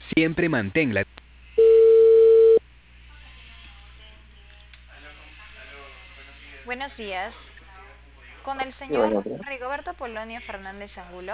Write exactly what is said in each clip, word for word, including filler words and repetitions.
Siempre manténla. Buenos días. Con el Sí, señor buenos días. Rigoberto Polonio Fernández Angulo.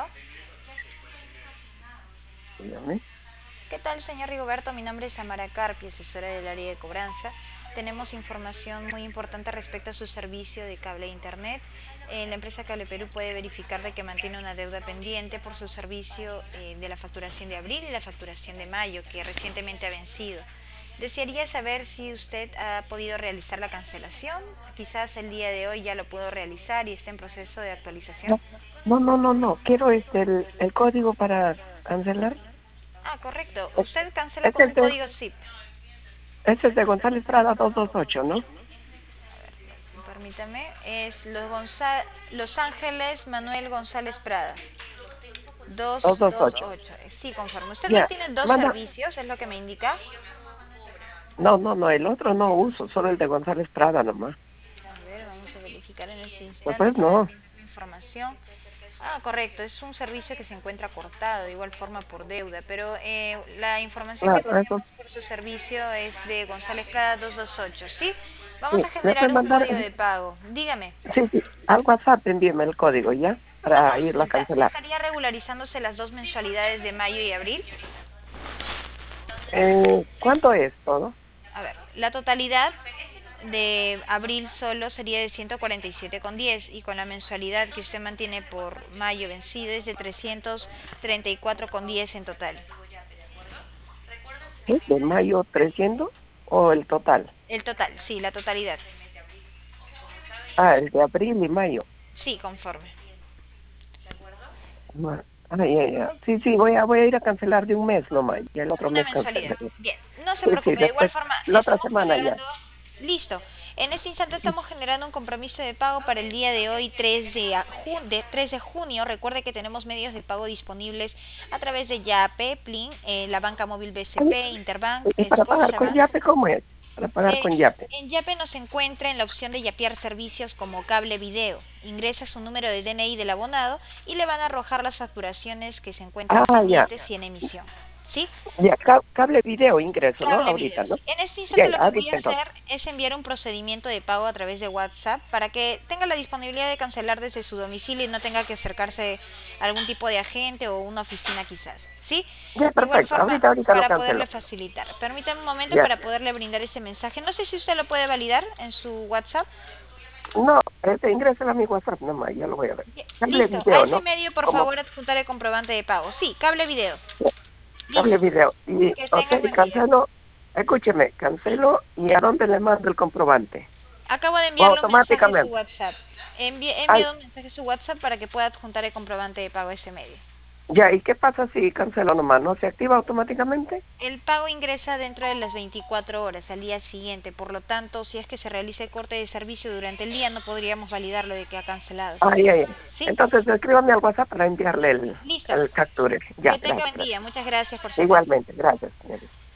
Dígame. ¿Qué tal, señor Rigoberto? Mi nombre es Amara Carpi, asesora del área de cobranza. Tenemos información muy importante respecto a su servicio de cable e internet. Eh, la empresa Cable Perú puede verificar de que mantiene una deuda pendiente por su servicio eh, de la facturación de abril y la facturación de mayo, que recientemente ha vencido. Desearía saber si usted ha podido realizar la cancelación. Quizás el día de hoy ya lo pudo realizar y está en proceso de actualización. No, no, no, no, no. Quiero este el, el código para cancelar. Ah, correcto. Es, Usted cancela es con el un de, código S I P. es el de González Prada doscientos veintiocho, ¿no? Permítame. Es Los, Gonza- Los Ángeles Manuel González Prada. doscientos veintiocho. doscientos veintiocho. Sí, conforme. Usted no Ya, tiene dos manda. servicios, es lo que me indica. No, no, no, el otro no uso, solo el de González Prada nomás. A ver, vamos a verificar en este instante Después para no. tener la información. Ah, correcto, es un servicio que se encuentra cortado, de igual forma por deuda, pero eh, la información que Claro, eso tenemos por su servicio es de González Prada doscientos veintiocho, ¿sí? Vamos sí. a ¿Me generar puede un mandar? código de pago. Dígame, Sí, sí. Al WhatsApp envíeme el código, ¿ya? una Para irlo a consulta, cancelar. ¿estaría regularizándose las dos mensualidades de mayo y abril? Eh, ¿cuánto es todo? A ver, la totalidad de abril solo sería de ciento cuarenta y siete con diez y con la mensualidad que usted mantiene por mayo vencido es de trescientos treinta y cuatro con diez en total. ¿Sí? ¿De mayo trescientos o el total? El total, sí, la totalidad. Ah, el de abril y mayo. Sí, conforme. Ma- Ay, ay, ay. Sí, sí, voy a, voy a ir a cancelar de un mes nomás, y el otro Una mes mensualidad. cancelaré. Bien, no se Sí, sí, preocupe, de igual después, forma la otra estamos semana ya. generando... Listo. En este instante estamos generando un compromiso de pago para el día de hoy, tres de, a- jun- de- tres de junio. Recuerde que tenemos medios de pago disponibles a través de Yape, Plin, eh, la banca móvil Ay, B C P, Interbank, ¿y para pagar con Scotiabank. Yape cómo es? Para pagar Eh, con Yape. en Yape nos encuentra en la opción de yapear servicios como cable video. Ingresa su número de D N I del abonado y le van a arrojar las facturaciones que se encuentran Ah, ya, pendientes y en emisión. ¿Sí? ya, ca- cable video ingreso, ¿no? Cable Ahorita, videos. ¿no? En este Ya, instante ya, lo que voy a ahorita entonces. hacer es enviar un procedimiento de pago a través de WhatsApp para que tenga la disponibilidad de cancelar desde su domicilio y no tenga que acercarse a algún tipo de agente o una oficina quizás. ¿Sí? Ya, De igual perfecto, forma, ahorita, ahorita lo para poderle cancelo. facilitar. Permítame un momento Ya, para poderle brindar ese mensaje. No sé si usted lo puede validar en su WhatsApp. no, este, ingrésalo a mi WhatsApp nomás, ya lo voy a ver. Bien, Cable listo. A video, ese ¿no? medio, por Como favor, adjuntar el comprobante de pago. Sí, cable video. ya, cable Listo. video. Y, Que ok, tenga buen día. cancelo, escúcheme, cancelo y ¿a dónde le mando el comprobante? Acabo de O enviarle un mensaje a su automáticamente. WhatsApp. Envi- he Ay, enviado un mensaje a su WhatsApp para que pueda adjuntar el comprobante de pago a ese medio. ya, ¿y qué pasa si cancelo nomás? ¿No se activa automáticamente? El pago ingresa dentro de las veinticuatro horas al día siguiente, por lo tanto, si es que se realiza el corte de servicio durante el día, no podríamos validarlo de que ha cancelado. Ay, ay, ay. ¿Sí? Entonces escríbame al WhatsApp para enviarle el, Listo. el capture. Ya, Que tenga gracias, buen día. gracias. Muchas gracias por su atención. Igualmente, gracias, señorita.